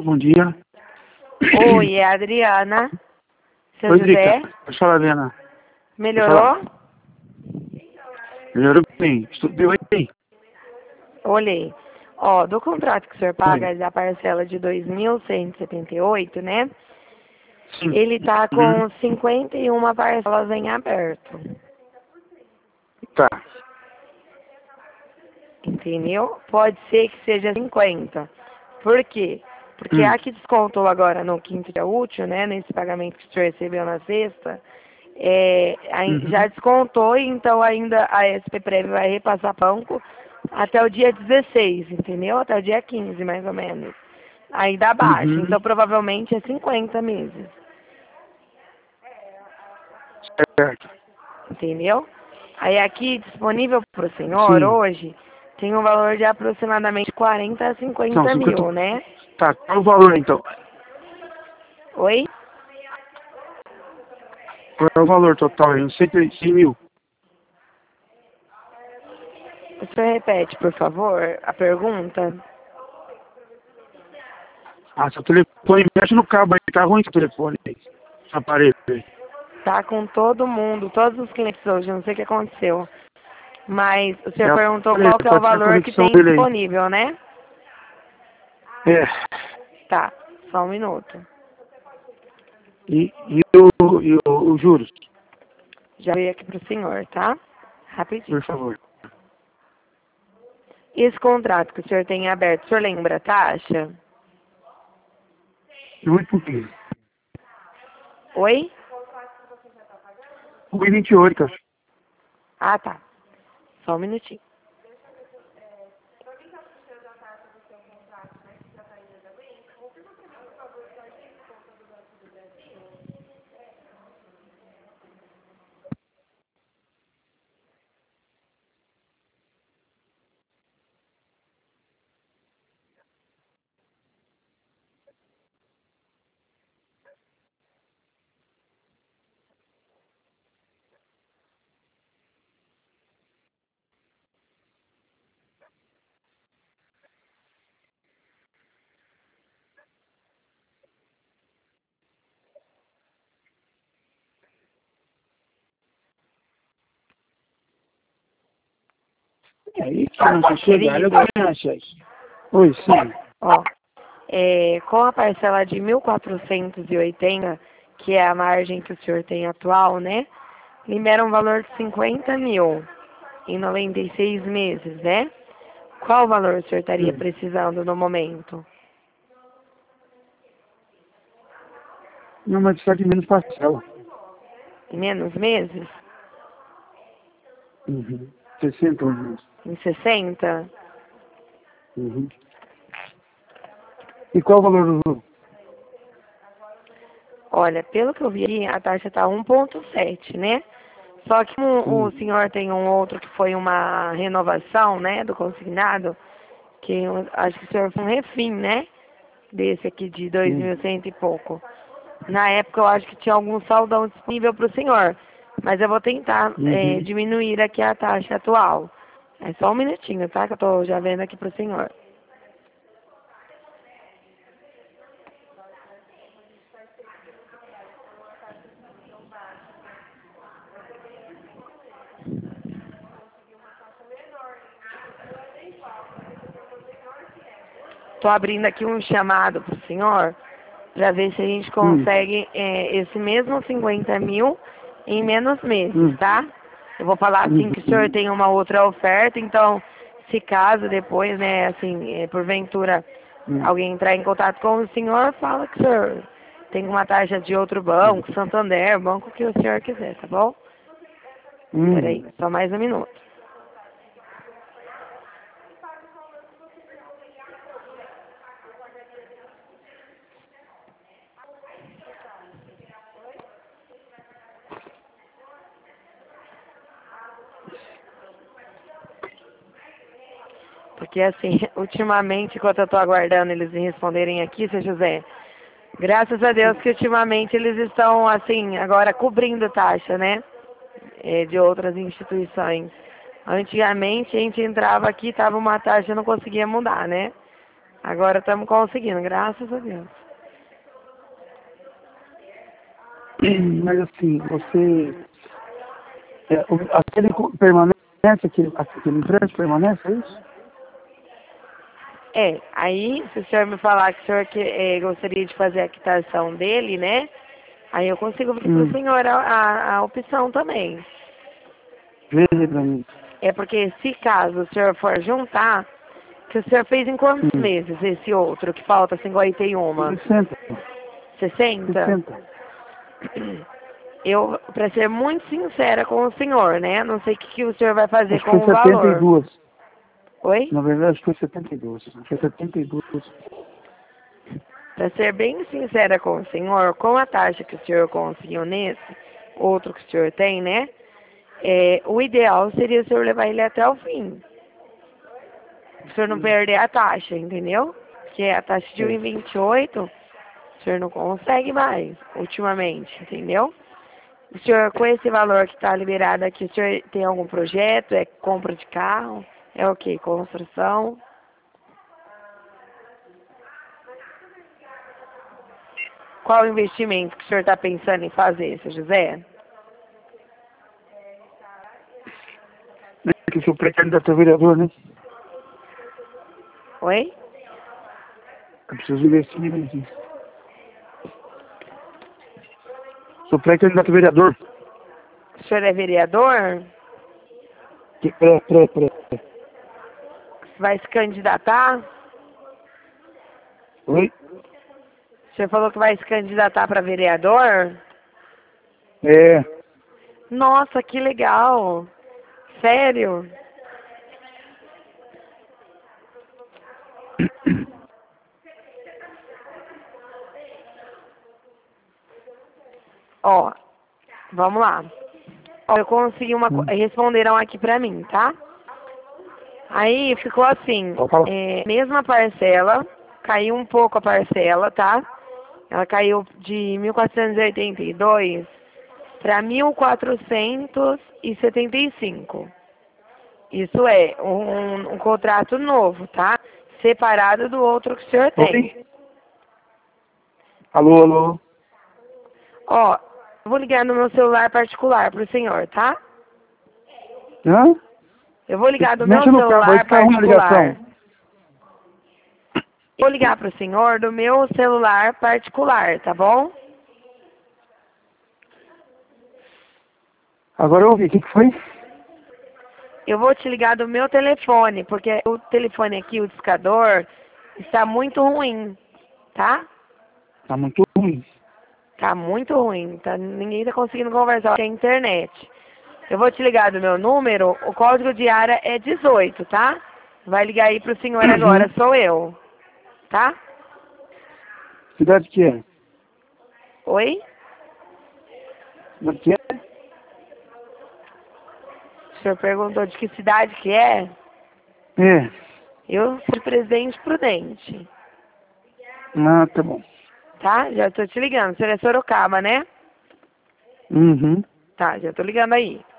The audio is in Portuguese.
bom dia. Oi, é a Adriana. Seu Oi, José, Drica. Pode falar, Adriana. melhorou? Melhorou bem. Estudou aí? Olhei. Ó, do contrato que o senhor Oi. paga da parcela de 2.178, né? Sim. Ele tá Uhum. com 51 parcelas em aberto. Tá. Entendeu? Pode ser que seja 50. Por quê? Porque Hum. a que descontou agora no quinto dia útil, né? Nesse pagamento que o senhor recebeu na sexta, já Uhum. descontou, então ainda a SP-Prev vai repassar banco até o dia 16, entendeu? Até o dia 15, mais ou menos. Aí dá baixa, Uhum. então provavelmente é 50 meses, Certo. entendeu? Aí aqui disponível para o senhor Sim. hoje tem um valor de aproximadamente 40 a São 50 50. mil, né? Tá. Qual o valor, então? Oi? Qual é o valor total aí? Uns 100 mil. O senhor repete, por favor, a pergunta? Ah, seu telefone mexe no cabo aí. Tá ruim seu telefone aí. Esse aparelho aí. Tá com todo mundo, todos os clientes hoje, não sei o que aconteceu. Mas o senhor É o perguntou aparelho. qual que é o Pode ser a valor que conexão tem dele aí. disponível, né? É. Tá, só um minuto. E os juros? Já veio aqui pro senhor, tá? Rapidinho. Por favor. Esse contrato que o senhor tem aberto, o senhor lembra a taxa? Muito pouquinho. Oi? 1,28, acho. Ah, tá. Só um minutinho. É aí que a sociedade eu Querido, conheço isso. Oi, sim. ó, com a parcela de 1.480, que é a margem que o senhor tem atual, né? Libera um valor de 50 mil em 96 meses, né? Qual valor o senhor estaria Hum. precisando no momento? Não, mas está de menos parcela. Em menos meses? Uhum. 60 menos. Em 60? Uhum. E qual o valor do juro? Olha, pelo que eu vi aqui, a taxa está 1,7, né? Só que o Hum. senhor tem um outro que foi uma renovação, né, do consignado, que acho que o senhor foi um refim, né? Desse aqui de Sim. 2.100 e pouco. Na época eu acho que tinha algum saldão disponível para o senhor, mas eu vou tentar Uhum. diminuir aqui a taxa atual. É só um minutinho, tá? Que eu tô já vendo aqui para o senhor. Tô abrindo aqui um chamado para o senhor para ver se a gente Hum. consegue esse mesmo 50 mil em menos meses, Hum. tá? Eu vou falar assim que o senhor Uhum. tem uma outra oferta, então se caso depois, né, assim, porventura Hum. alguém entrar em contato com o senhor, fala que o senhor tem uma taxa de outro banco, Santander, banco que o senhor quiser, tá bom? Peraí, Hum. só mais um minuto. Porque assim, ultimamente, enquanto eu tô aguardando eles me responderem aqui, seu José, graças a Deus que ultimamente eles estão, assim, agora cobrindo taxa, né? De outras instituições. Antigamente a gente entrava aqui, tava uma taxa e não conseguia mudar, né? Agora estamos conseguindo, graças a Deus. Mas assim, você... aquele permanece, aquele empréstimo permanece, é isso? Aí, se o senhor me falar que o senhor gostaria de fazer a quitação dele, né? Aí eu consigo ver para o senhor a opção também. Veja pra mim. É porque se caso o senhor for juntar, que o senhor fez em quantos meses esse outro, que falta 51? 60. 60? 60. Eu, para ser muito sincera com o senhor, né? Não sei o que o senhor vai fazer Acho que com foi o valor. 72. Oi? Na verdade, foi 72. Foi 72. Para ser bem sincera com o senhor, com a taxa que o senhor conseguiu nesse, outro que o senhor tem, né? O ideal seria o senhor levar ele até o fim. O senhor não perder a taxa, entendeu? Porque a taxa de 1,28, o senhor não consegue mais, ultimamente, entendeu? O senhor, com esse valor que está liberado aqui, o senhor tem algum projeto? É compra de carro? É o quê? Construção? Qual o investimento que o senhor está pensando em fazer, seu José? Que eu sou pré-candidato a vereador, né? Oi? Eu preciso investir aqui. Sou pré-candidato a vereador. O senhor é vereador? Pré. Vai se candidatar? Oi? O senhor falou que vai se candidatar para vereador? É. Nossa, que legal! Sério? Ó, vamos lá. Ó, eu consegui responderam aqui pra mim, tá? Aí ficou assim, mesma parcela, caiu um pouco a parcela, tá? Ela caiu de 1.482 para 1.475. Isso é um contrato novo, tá? Separado do outro que o senhor tem. Oi? Alô? Ó, eu vou ligar no meu celular particular pro senhor, tá? Hã? Eu vou ligar do meu Mexa no cabo, vai celular ficar uma particular. ligação. Eu vou ligar pro senhor do meu celular particular, tá bom? Agora eu ouvi, o que foi? Eu vou te ligar do meu telefone, porque o telefone aqui, o discador, está muito ruim, tá? Tá muito ruim. Tá muito ruim, tá? Ninguém tá conseguindo conversar com a internet. Eu vou te ligar do meu número, o código de área é 18, tá? Vai ligar aí pro senhor agora, sou eu, tá? Cidade que é? Oi? Cidade que é? O senhor perguntou de que cidade que é? É. Eu sou Presidente Prudente, Ah, tá bom. tá? Já tô te ligando. O senhor é Sorocaba, né? Uhum. Tá, já tô ligando aí.